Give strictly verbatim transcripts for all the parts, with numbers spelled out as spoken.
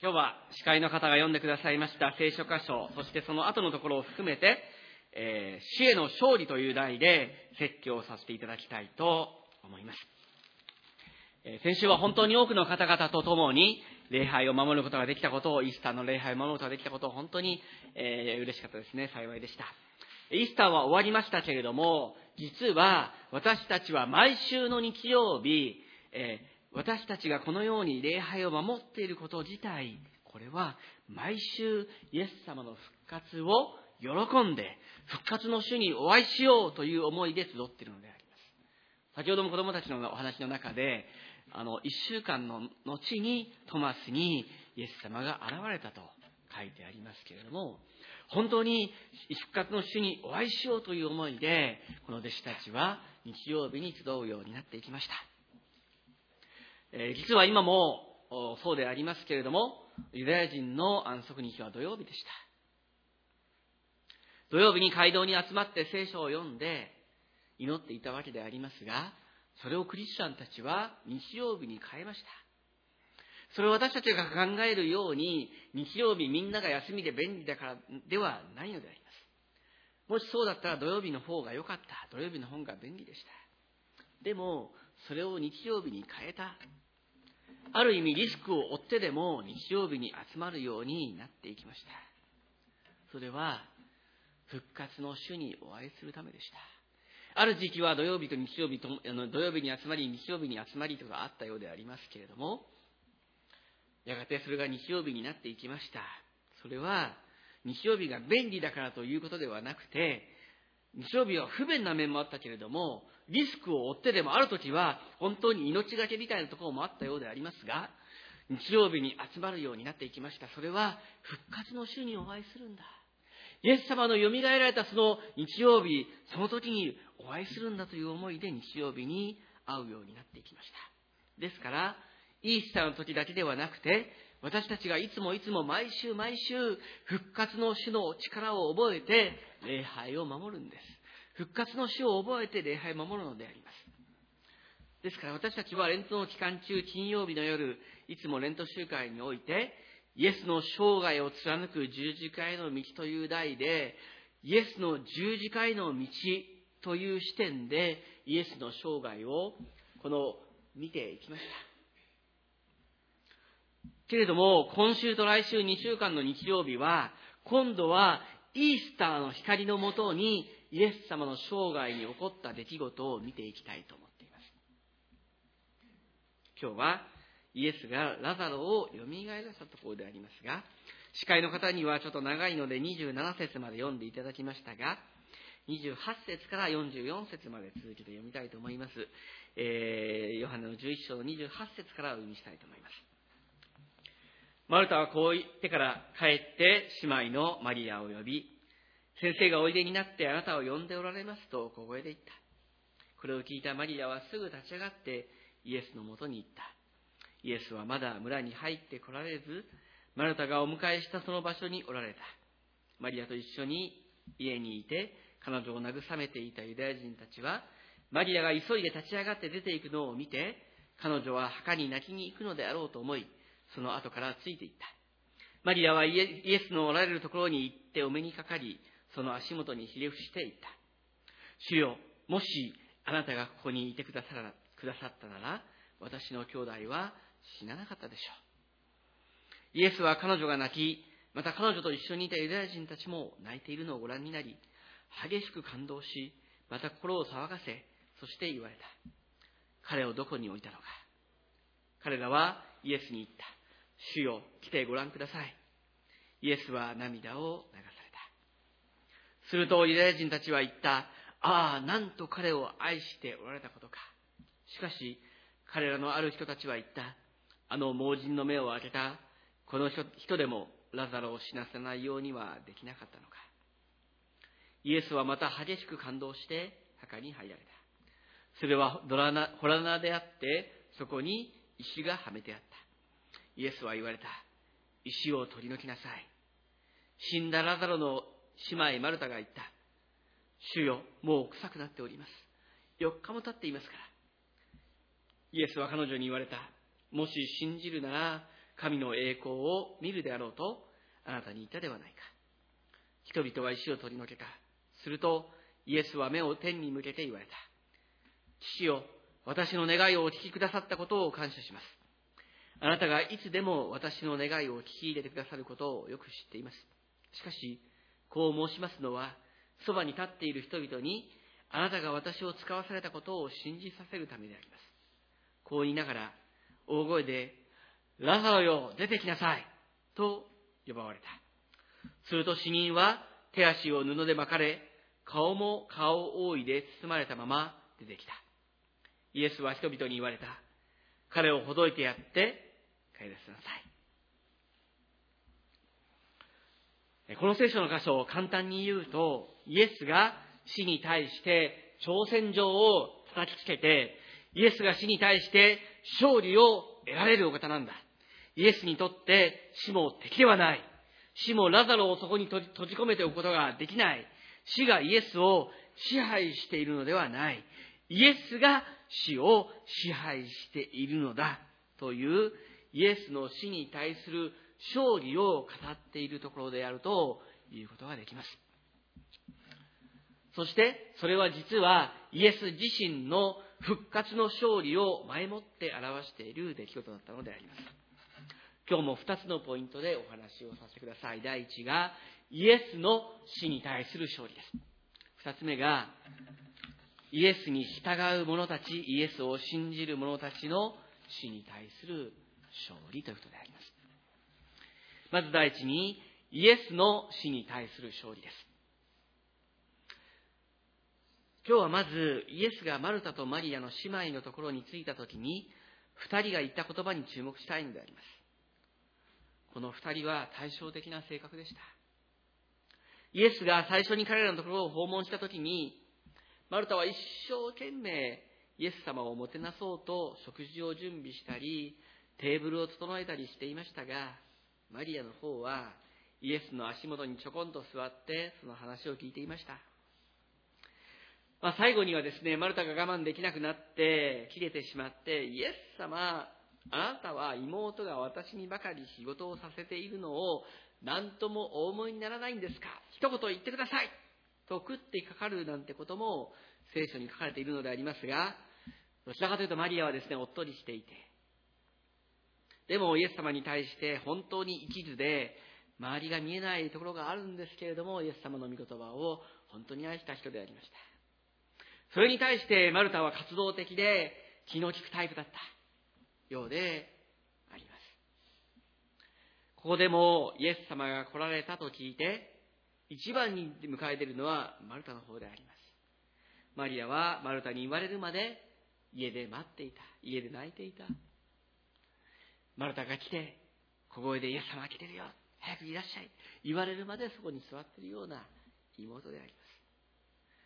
今日は司会の方が読んでくださいました聖書箇所、そしてその後のところを含めて、えー、死への勝利という題で説教させていただきたいと思います。えー、先週は本当に多くの方々と共に礼拝を守ることができたことを、イースターの礼拝を守ることができたことを本当に、えー、嬉しかったですね。幸いでした。イースターは終わりましたけれども、実は私たちは毎週の日曜日、えー私たちがこのように礼拝を守っていること自体、これは毎週イエス様の復活を喜んで、復活の主にお会いしようという思いで集っているのであります。先ほども子供たちのお話の中で、あの、一週間の後にトマスにイエス様が現れたと書いてありますけれども、本当に復活の主にお会いしようという思いで、この弟子たちは日曜日に集うようになっていきました。実は今もそうでありますけれども、ユダヤ人の安息日は土曜日でした。土曜日に街道に集まって聖書を読んで祈っていたわけでありますが、それをクリスチャンたちは日曜日に変えました。それを私たちが考えるように、日曜日みんなが休みで便利だからではないのであります。もしそうだったら土曜日の方が良かった。土曜日の方が便利でした。でも、それを日曜日に変えた。ある意味リスクを負ってでも日曜日に集まるようになっていきました。それは復活の主にお会いするためでした。ある時期は土曜日と日曜日と、あの土曜日に集まり、日曜日に集まりとかあったようでありますけれども、やがてそれが日曜日になっていきました。それは日曜日が便利だからということではなくて、日曜日は不便な面もあったけれども、リスクを負ってでもあるときは本当に命がけみたいなところもあったようでありますが、日曜日に集まるようになっていきました。それは復活の主にお会いするんだ。イエス様の蘇られたその日曜日、その時にお会いするんだという思いで日曜日に会うようになっていきました。ですから、イースターの時だけではなくて、私たちがいつもいつも毎週毎週復活の主の力を覚えて礼拝を守るんです。復活の主を覚えて礼拝を守るのであります。ですから私たちはレントの期間中、金曜日の夜、いつもレント集会において、イエスの生涯を貫く十字架への道という題で、イエスの十字架への道という視点で、イエスの生涯をこの見ていきました。けれども、今週と来週にしゅうかんの日曜日は、今度はイースターの光のもとに、イエス様の生涯に起こった出来事を見ていきたいと思っています。今日はイエスがラザロをよみがえらせたところでありますが、司会の方にはちょっと長いのでにじゅうなな節まで読んでいただきましたが、にじゅうはち節からよんじゅうよん節まで続けて読みたいと思います。えー、ヨハネのじゅういっ章のにじゅうはち節からお読みしたいと思います。マルタはこう言ってから帰って姉妹のマリアを呼び、先生がおいでになってあなたを呼んでおられますと小声で言った。これを聞いたマリアはすぐ立ち上がってイエスのもとに行った。イエスはまだ村に入って来られず、マルタがお迎えしたその場所におられた。マリアと一緒に家にいて彼女を慰めていたユダヤ人たちは、マリアが急いで立ち上がって出ていくのを見て、彼女は墓に泣きに行くのであろうと思い、その後からついていった。マリアはイエスのおられるところに行ってお目にかかり、その足元にひれ伏していった。主よ、もしあなたがここにいてくださったなら、私の兄弟は死ななかったでしょう。イエスは彼女が泣き、また彼女と一緒にいたユダヤ人たちも泣いているのをご覧になり、激しく感動し、また心を騒がせ、そして言われた。彼をどこに置いたのか。彼らはイエスに言った。主よ、来てご覧ください。イエスは涙を流された。するとユダヤ人たちは言った。ああ、なんと彼を愛しておられたことか。しかし、彼らのある人たちは言った。あの盲人の目を開けた、この人でもラザロを死なせないようにはできなかったのか。イエスはまた激しく感動して墓に入られた。それは洞穴であって、そこに石がはめてあった。イエスは言われた。石を取り除きなさい。死んだラザロの姉妹マルタが言った。主よ、もう臭くなっております。よっかも経っていますから。イエスは彼女に言われた。もし信じるなら、 神の栄光を見るであろうとあなたに言ったではないか。人々は石を取り除けた。するとイエスは目を天に向けて言われた。父よ、私の願いをお聞きくださったことを感謝します。あなたがいつでも私の願いを聞き入れてくださることをよく知っています。しかし、こう申しますのは、そばに立っている人々に、あなたが私を使わされたことを信じさせるためであります。こう言いながら、大声で、ラザロよ、出てきなさいと呼ばわれた。すると死人は手足を布で巻かれ、顔も顔覆いで包まれたまま出てきた。イエスは人々に言われた。彼をほどいてやって帰らせなさい。この聖書の箇所を簡単に言うと、イエスが死に対して挑戦状を叩きつけて、イエスが死に対して勝利を得られるお方なんだ。イエスにとって死も敵ではない。死もラザロをそこに閉じ込めておくことができない。死がイエスを支配しているのではない。イエスが死を支配しているのだというイエスの死に対する勝利を語っているところであるということができます。そしてそれは実はイエス自身の復活の勝利を前もって表している出来事だったのであります。今日も二つのポイントでお話をさせてください。第一がイエスの死に対する勝利です。二つ目がイエスに従う者たち、イエスを信じる者たちの死に対する勝利ということであります。まず第一にイエスの死に対する勝利です。今日はまずイエスがマルタとマリアの姉妹のところに着いたときに二人が言った言葉に注目したいのであります。この二人は対照的な性格でした。イエスが最初に彼らのところを訪問したときに、マルタは一生懸命イエス様をもてなそうと食事を準備したり、テーブルを整えたりしていましたが、マリアの方はイエスの足元にちょこんと座ってその話を聞いていました。まあ、最後にはですね、マルタが我慢できなくなって切れてしまって、イエス様、あなたは妹が私にばかり仕事をさせているのを何ともお思いにならないんですか、一言言ってくださいと食ってかかるなんてことも聖書に書かれているのでありますが、どちらかというとマリアはですね、おっとりしていて、でもイエス様に対して本当に一途で周りが見えないところがあるんですけれども、イエス様の御言葉を本当に愛した人でありました。それに対してマルタは活動的で気の利くタイプだったようであります。ここでもイエス様が来られたと聞いて一番に迎え出るのはマルタの方であります。マリアはマルタに言われるまで家で待っていた。家で泣いていた。マルタが来て小声でイエス様が来てるよ、早くいらっしゃい、言われるまでそこに座っているような妹であります。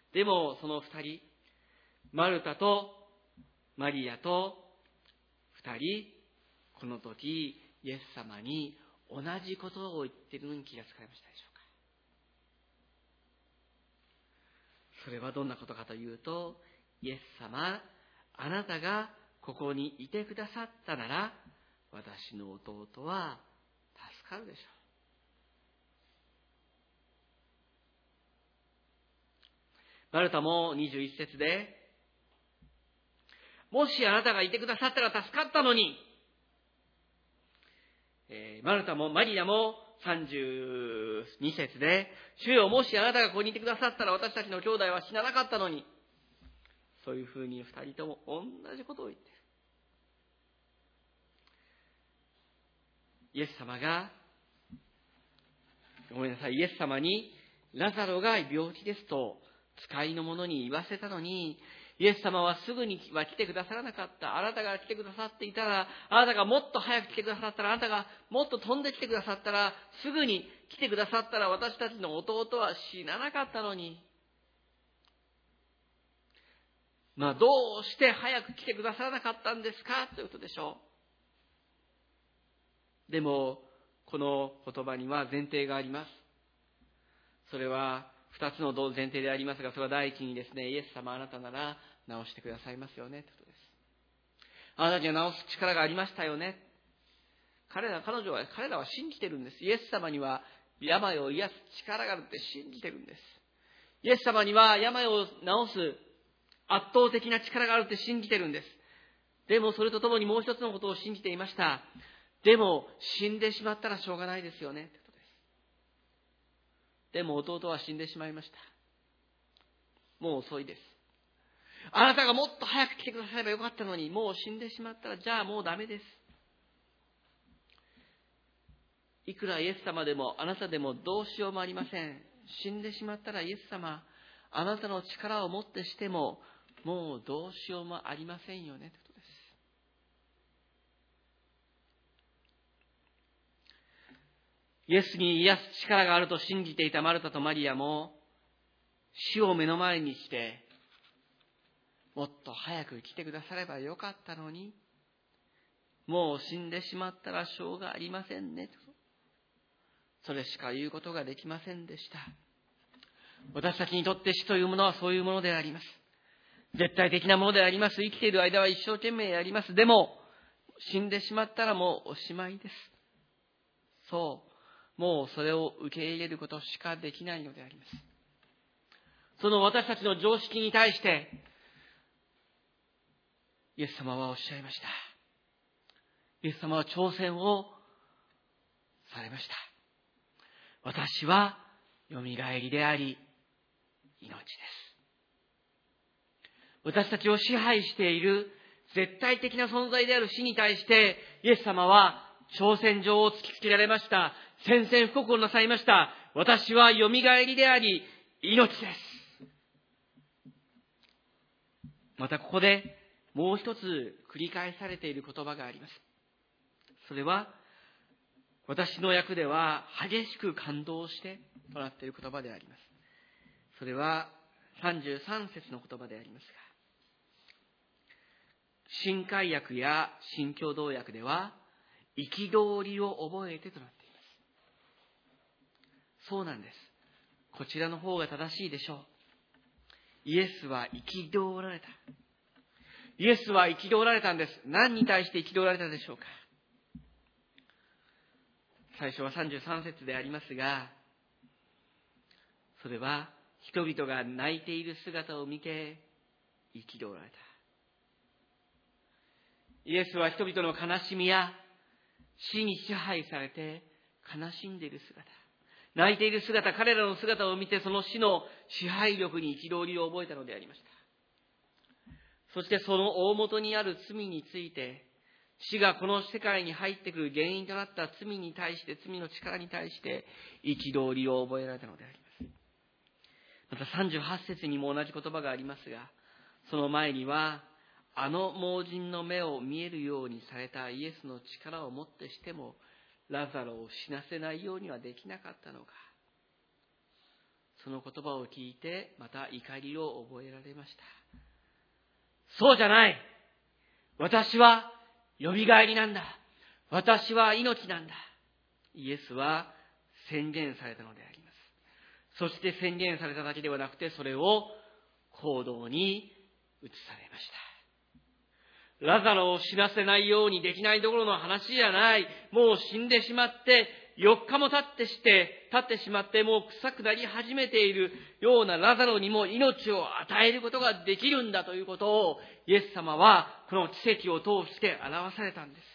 でもその二人、マルタとマリアと二人、この時イエス様に同じことを言っているのに気がつかれましたでしょうか。それはどんなことかというと、イエス様、あなたがここにいてくださったなら私の弟は助かるでしょう。マルタもにじゅういち節で、もしあなたがいてくださったら助かったのに、えー、マルタもマリアもさんじゅうに節で、主よ、もしあなたがここにいてくださったら私たちの兄弟は死ななかったのに、そういうふうに二人とも同じことを言っている。イエス様が、ごめんなさい、イエス様にラザロが病気ですと使いの者に言わせたのに、イエス様はすぐには来てくださらなかった。あなたが来てくださっていたら、あなたがもっと早く来てくださったら、あなたがもっと飛んできてくださったら、すぐに来てくださったら私たちの弟は死ななかったのに。まあどうして早く来てくださらなかったんですかということでしょう。でもこの言葉には前提があります。それは二つの前提でありますが、それは第一にですね、イエス様、あなたなら治してくださいますよねということです。あなたには治す力がありましたよね。 彼ら、彼女は、彼らは信じてるんです。イエス様には病を癒す力があるって信じてるんです。イエス様には病を治す圧倒的な力があるって信じてるんです。でもそれとともにもう一つのことを信じていました。でも死んでしまったらしょうがないですよね。ということです。でも弟は死んでしまいました。もう遅いです。あなたがもっと早く来てくださればよかったのに、もう死んでしまったら、じゃあもうダメです。いくらイエス様でもあなたでもどうしようもありません。死んでしまったらイエス様、あなたの力をもってしてももうどうしようもありませんよねということです。イエスに癒す力があると信じていたマルタとマリアも死を目の前にして、もっと早く来てくださればよかったのに、もう死んでしまったらしょうがありませんねと、それしか言うことができませんでした。私たちにとって死というものはそういうものであります。絶対的なものであります。生きている間は一生懸命やります。でも死んでしまったらもうおしまいです。そう、もうそれを受け入れることしかできないのであります。その私たちの常識に対してイエス様はおっしゃいました。イエス様は挑戦をされました。私はよみがえりであり命です。私たちを支配している絶対的な存在である死に対してイエス様は挑戦状を突きつけられました。宣戦布告をなさいました。私はよみがえりであり命です。またここでもう一つ繰り返されている言葉があります。それは私の訳では激しく感動してとなっている言葉であります。それはさんじゅうさん節の言葉でありますが、新海訳や新共同訳では憤りを覚えてとなっています。そうなんです。こちらの方が正しいでしょう。イエスは憤られた。イエスは憤られたんです。何に対して憤られたでしょうか。最初はさんじゅうさん節でありますが、それは人々が泣いている姿を見て憤られた。イエスは人々の悲しみや死に支配されて悲しんでいる姿、泣いている姿、彼らの姿を見てその死の支配力に憤りを覚えたのでありました。そしてその大元にある罪について、死がこの世界に入ってくる原因となった罪に対して、罪の力に対して憤りを覚えられたのであります。またさんじゅうはち節にも同じ言葉がありますが、その前にはあの盲人の目を見えるようにされたイエスの力をもってしてもラザロを死なせないようにはできなかったのか。その言葉を聞いてまた怒りを覚えられました。そうじゃない。私はよみがえりなんだ。私は命なんだ。イエスは宣言されたのであります。そして宣言されただけではなくて、それを行動に移されました。ラザロを死なせないようにできないどころの話じゃない。もう死んでしまって、よっかも経ってして、経ってしまってもう臭くなり始めているようなラザロにも命を与えることができるんだということを、イエス様はこの奇跡を通して表されたんです。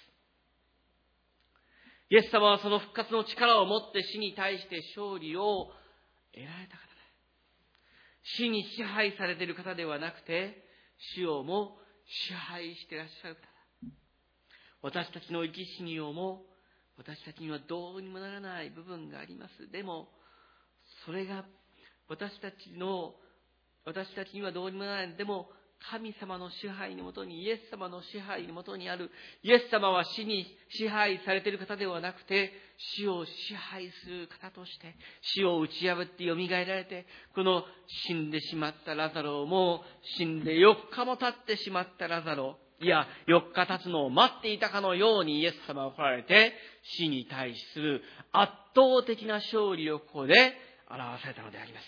イエス様はその復活の力を持って死に対して勝利を得られた方だ。死に支配されている方ではなくて、死をも支配していらっしゃる方だ。私たちの生き死にをも、私たちにはどうにもならない部分があります。でも、それが私たちの、私たちにはどうにもならない。でも、神様の支配のもとに、イエス様の支配のもとにある、イエス様は死に支配されている方ではなくて、死を支配する方として、死を打ち破って蘇られて、この死んでしまったラザロも、死んでよっかも経ってしまったラザロ、いや、よっか経つのを待っていたかのようにイエス様は来られて、死に対する圧倒的な勝利をここで表されたのであります。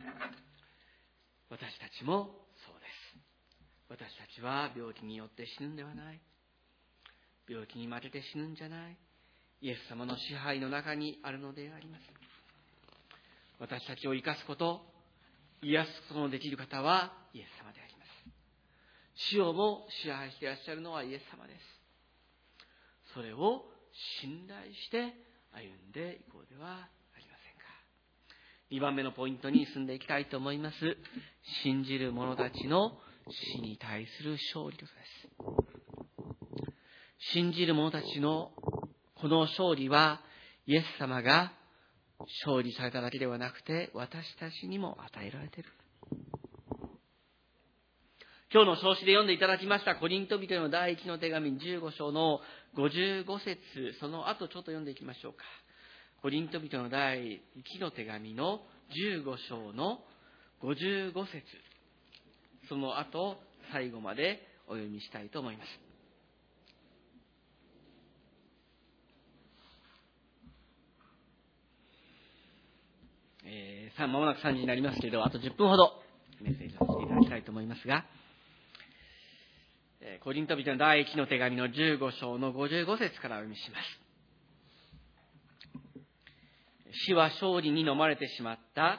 私たちもそうです。私たちは病気によって死ぬんではない。病気に負けて死ぬんじゃない。 イエス様の支配の中にあるのであります。私たちを生かすこと、癒すことのできる方はイエス様であります。死をも支配していらっしゃるのはイエス様です。それを信頼して歩んでいこうではありませんか。にばんめのポイントに進んでいきたいと思います。信じる者たちの死に対する勝利ということです。信じる者たちのこの勝利は、イエス様が勝利されただけではなくて、私たちにも与えられている。今日の唱詞で読んでいただきましたコリント人への第一の手紙じゅうご章のごじゅうご節、その後ちょっと読んでいきましょうか。コリント人の第一の手紙のじゅうご章のごじゅうご節、その後最後までお読みしたいと思います。えー、さあ、間もなくさんじになりますけれど、あとじゅっぷんほどメッセージさせていただきたいと思いますが、えー、コリント人の第一の手紙のじゅうご章のごじゅうご節からお読みします。死は勝利に飲まれてしまった。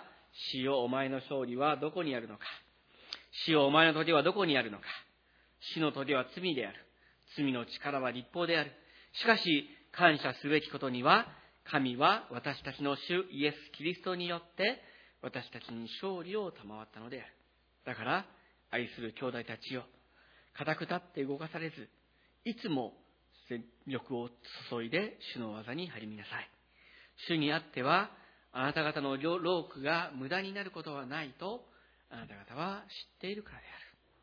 死よ、お前の勝利はどこにあるのか。死よ、お前の砦はどこにあるのか。死の砦は罪である。罪の力は律法である。しかし、感謝すべきことには、神は私たちの主イエス・キリストによって私たちに勝利を賜ったのである。だから、愛する兄弟たちよ、固く立って動かされず、いつも全力を注いで主の技に励みなさい。主にあっては、あなた方の労苦が無駄になることはないと、あなた方は知っているからである。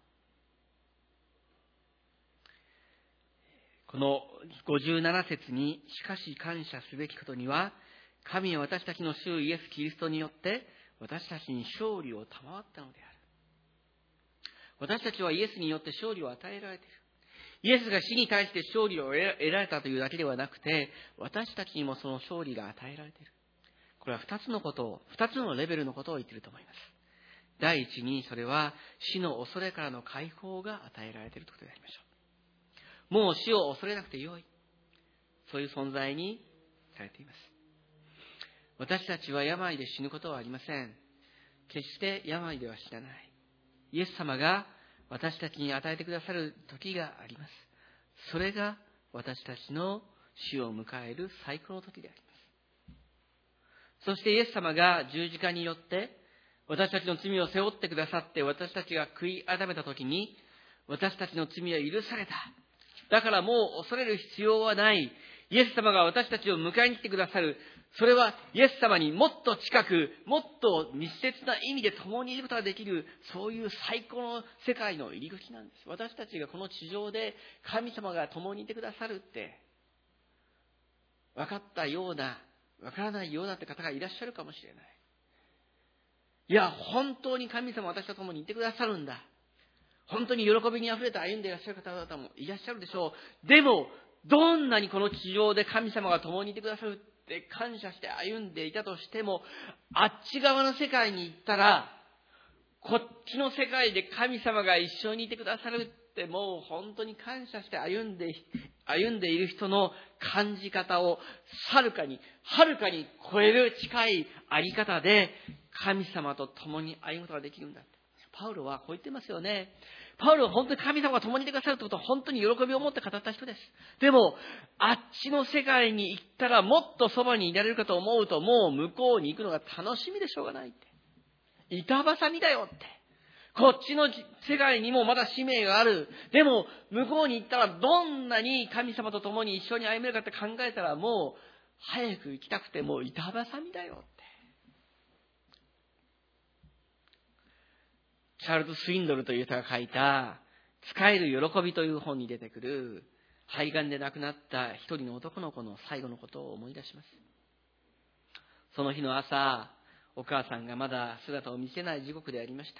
このごじゅうなな節に、しかし感謝すべきことには、神は私たちの主イエス・キリストによって、私たちに勝利を賜ったのである。私たちはイエスによって勝利を与えられている。イエスが死に対して勝利を得られたというだけではなくて、私たちにもその勝利が与えられている。これは二つのことを、二つのレベルのことを言っていると思います。第一に、それは死の恐れからの解放が与えられているということでありましょう。もう死を恐れなくてよい。そういう存在にされています。私たちは病で死ぬことはありません。決して病では死なない。イエス様が私たちに与えてくださる時があります。それが私たちの死を迎える最高の時であります。そしてイエス様が十字架によって私たちの罪を背負ってくださって、私たちが悔い改めた時に、私たちの罪は許された。だからもう恐れる必要はない。イエス様が私たちを迎えに来てくださる。それはイエス様にもっと近く、もっと密接な意味で共にいることができる、そういう最高の世界の入り口なんです。私たちがこの地上で神様が共にいてくださるって、分かったような、分からないようなって方がいらっしゃるかもしれない。いや、本当に神様は私と共にいてくださるんだ。本当に喜びにあふれて歩んでいらっしゃる方々もいらっしゃるでしょう。でも、どんなにこの地上で神様が共にいてくださるって感謝して歩んでいたとしても、あっち側の世界に行ったら、こっちの世界で神様が一緒にいてくださるってもう本当に感謝して歩んで、歩んでいる人の感じ方をはるかに、はるかに超える近いあり方で神様と共に歩むことができるんだ。パウロはこう言ってますよね。パウロは本当に神様が共にいてくださるということを本当に喜びを持って語った人です。でも、あっちの世界に行ったらもっとそばにいられるかと思うと、もう向こうに行くのが楽しみでしょうがないって。板挟みだよって。こっちの世界にもまだ使命がある。でも、向こうに行ったらどんなに神様と共に一緒に歩めるかって考えたらもう、早く行きたくてもう板挟みだよって。チャールズ・スウィンドルという人が書いた、使える喜びという本に出てくる、肺がんで亡くなった一人の男の子の最後のことを思い出します。その日の朝、お母さんがまだ姿を見せない時刻でありました。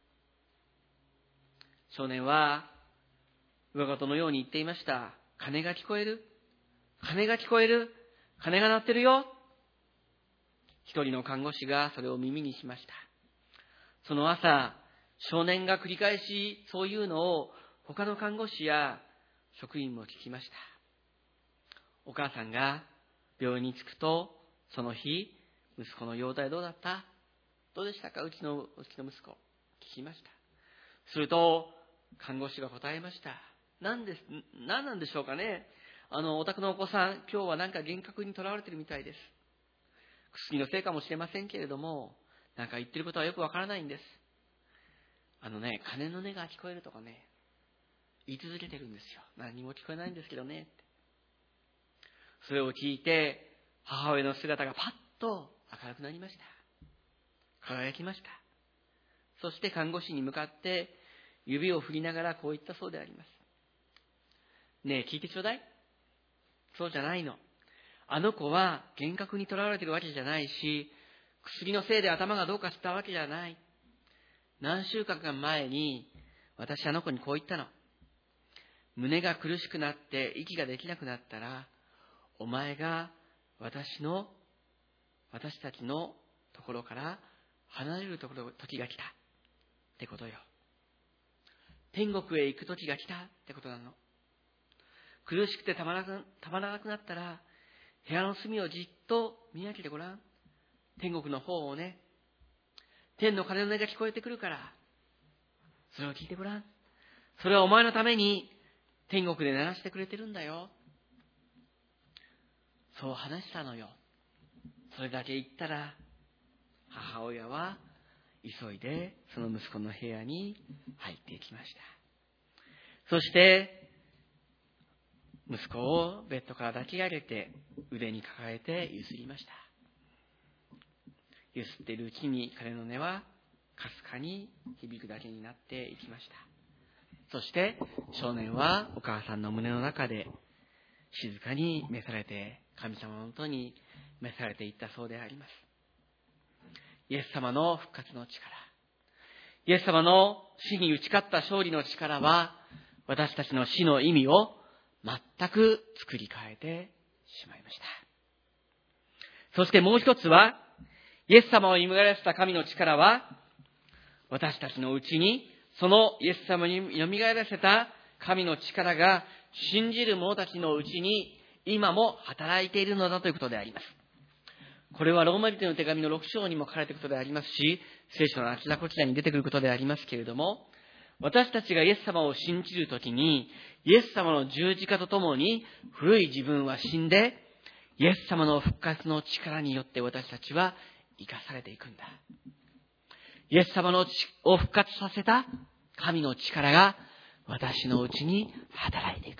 少年は、上事のように言っていました。鐘が聞こえる？鐘が聞こえる？鐘が鳴ってるよ。一人の看護師がそれを耳にしました。その朝、少年が繰り返しそういうのを他の看護師や職員も聞きました。 お母さんが病院に着くと、その日、息子の容体どうだった？どうでしたか？うちの、うちの息子。聞きました。すると、看護師が答えました。何です、何なんでしょうかね。あの、お宅のお子さん、今日はなんか幻覚にとらわれてるみたいです。薬のせいかもしれませんけれども、なんか言ってることはよくわからないんです。あのね、鐘の音が聞こえるとかね、言い続けてるんですよ。何も聞こえないんですけどねって。それを聞いて、母親の姿がパッと明るくなりました。輝きました。そして看護師に向かって指を振りながらこう言ったそうであります。ねえ、聞いてちょうだい。そうじゃないの。あの子は幻覚にとらわれているわけじゃないし、薬のせいで頭がどうかしたわけじゃない。何週間か前に私あの子にこう言ったの。胸が苦しくなって息ができなくなったら、お前が私の、私たちのところから離れるところ、時が来たってことよ。天国へ行く時が来たってことなの。苦しくてたまらなく、たまらなくなったら、部屋の隅をじっと見上げてごらん。天国の方をね。天の鐘の音が聞こえてくるから、それを聞いてごらん。それはお前のために天国で鳴らしてくれてるんだよ。そう話したのよ。それだけ言ったら、母親は急いでその息子の部屋に入っていきました。そして息子をベッドから抱き上げて腕に抱えてゆすりました。ゆすっているうちに彼の音はかすかに響くだけになっていきました。そして少年はお母さんの胸の中で静かに召されて神様のもとに召されていったそうであります。イエス様の復活の力、イエス様の死に打ち勝った勝利の力は私たちの死の意味を全く作り変えてしまいました。そしてもう一つは、イエス様を蘇らせた神の力は私たちのうちに、そのイエス様に蘇らせた神の力が信じる者たちのうちに今も働いているのだということであります。これはローマ人の手紙のろく章にも書かれていることでありますし、聖書のあちらこちらに出てくることでありますけれども、私たちがイエス様を信じるときに、イエス様の十字架とともに古い自分は死んで、イエス様の復活の力によって私たちは生かされていくんだ。イエス様のを復活させた神の力が私のうちに働いていく。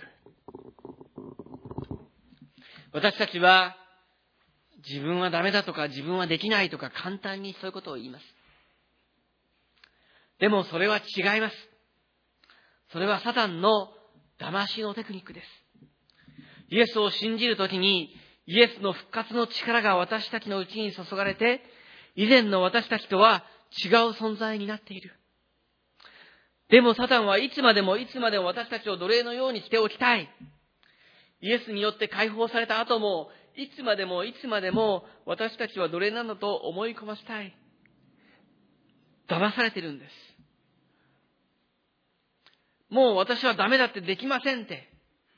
私たちは自分はダメだとか自分はできないとか簡単にそういうことを言います。でもそれは違います。それはサタンの騙しのテクニックです。イエスを信じるときにイエスの復活の力が私たちのうちに注がれて、以前の私たちとは違う存在になっている。でもサタンはいつまでもいつまでも私たちを奴隷のようにしておきたい。イエスによって解放された後もいつまでもいつまでも私たちは奴隷なんだと思い込ませたい。騙されてるんです。もう私はダメだってできませんって。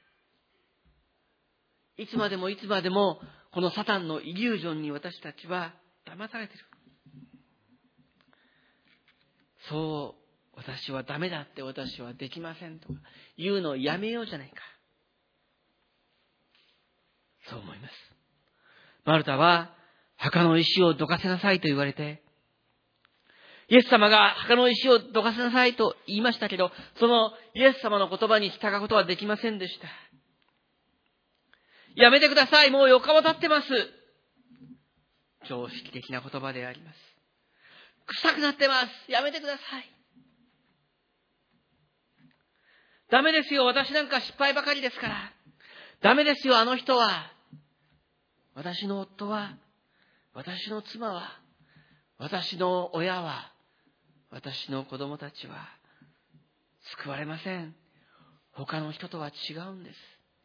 いつまでもいつまでもこのサタンのイリュージョンに私たちは騙されてる。そう、私はダメだって私はできませんとか言うのをやめようじゃないか。そう思います。マルタは墓の石をどかせなさいと言われて、イエス様が墓の石をどかせなさいと言いましたけど、そのイエス様の言葉に従うことはできませんでした。やめてください、もうよっかも経ってます。常識的な言葉であります。臭くなってます。やめてください。ダメですよ、私なんか失敗ばかりですから。ダメですよ、あの人は。私の夫は、私の妻は、私の親は、私の子供たちは救われません。他の人とは違うんです。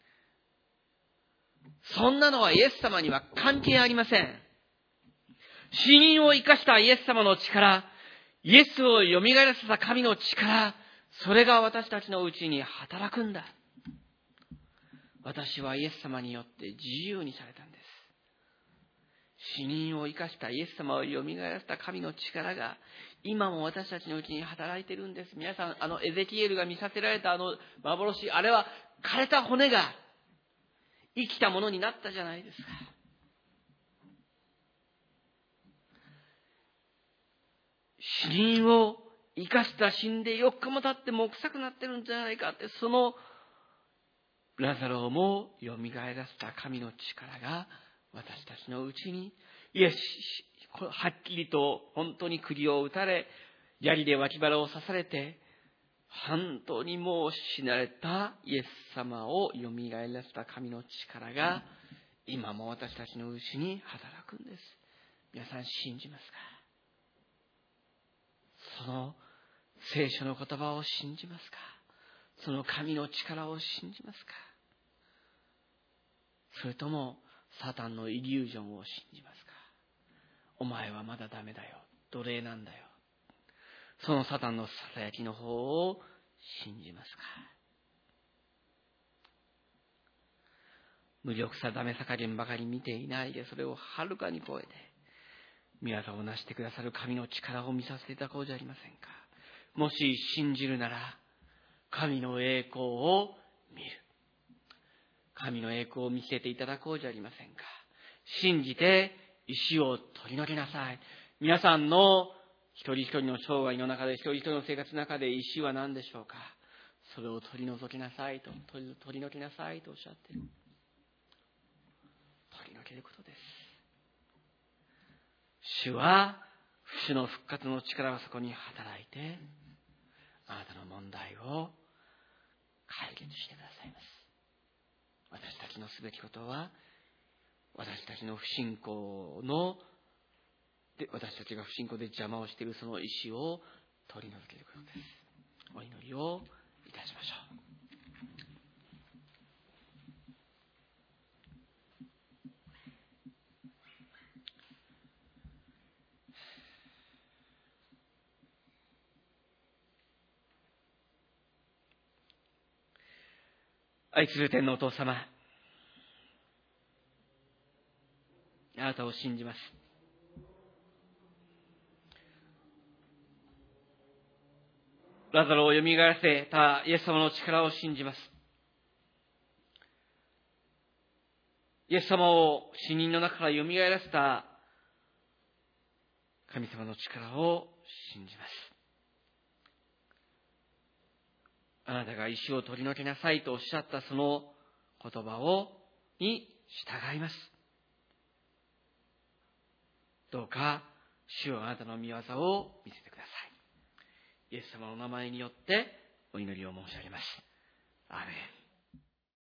そんなのはイエス様には関係ありません。死人を生かしたイエス様の力、イエスを蘇らせた神の力、それが私たちのうちに働くんだ。 私はイエス様によって自由にされたんです。死人を生かしたイエス様をよみがえらせた神の力が今も私たちのうちに働いているんです。皆さん、あのエゼキエルが見させられたあの幻、あれは枯れた骨が生きたものになったじゃないですか。死人を生かした死んでよっかも経っても臭くなってるんじゃないかって、そのラザロもよみがえらせた神の力が私たちのうちに、いや、はっきりと本当に釘を打たれ、槍で脇腹を刺されて、本当にもう死なれたイエス様をよみがえらせた神の力が今も私たちのうちに働くんです。皆さん信じますか？その聖書の言葉を信じますか？その神の力を信じますか？それともサタンのイリュージョンを信じますか？お前はまだダメだよ、奴隷なんだよ。そのサタンのささやきの方を信じますか？無力さ、ダメさ加減ばかり見ていないで、それをはるかに超えて御業をなしてくださる神の力を見させていただこうじゃありませんか。もし信じるなら神の栄光を見る。神の栄光を見せていただこうじゃありませんか。信じて石を取り除きなさい。皆さんの一人一人の生涯の中で、一人一人の生活の中で石は何でしょうか。それを取り除きなさいと、取り、取り除きなさいとおっしゃっている。取り除けることです。主は主の復活の力がそこに働いて、あなたの問題を解決してくださいます。私たちのすべきことは、私たちの不信仰ので私たちが不信仰で邪魔をしているその石を取り除けることです。お祈りをいたしましょう。愛する天のお父様、あなたを信じます。ラザロをよみがえらせたイエス様の力を信じます。イエス様を死人の中からよみがえらせた神様の力を信じます。あなたが石を取り除けなさいとおっしゃったその言葉をに従います。どうか主よ、あなたの御業を見せてください。イエス様の名前によってお祈りを申し上げます。アーメン。